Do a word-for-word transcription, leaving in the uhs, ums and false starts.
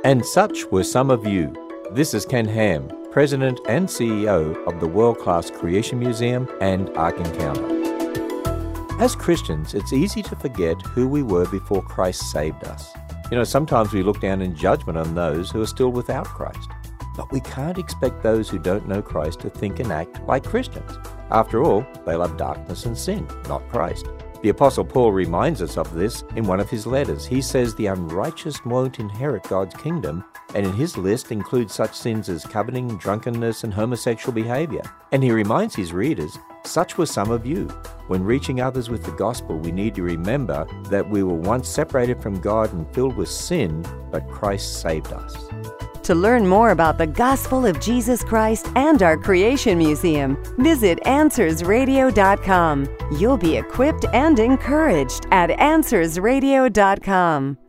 And such were some of you. This is Ken Ham, President and C E O of the world-class Creation Museum and Ark Encounter. As Christians, it's easy to forget who we were before Christ saved us. You know, sometimes we look down in judgment on those who are still without Christ. But we can't expect those who don't know Christ to think and act like Christians. After all, they love darkness and sin, not Christ. The Apostle Paul reminds us of this in one of his letters. He says the unrighteous won't inherit God's kingdom, and in his list includes such sins as coveting, drunkenness, and homosexual behavior. And he reminds his readers, such were some of you. When reaching others with the gospel, we need to remember that we were once separated from God and filled with sin, but Christ saved us. To learn more about the gospel of Jesus Christ and our Creation Museum, visit answers radio dot com. You'll be equipped and encouraged at answers radio dot com.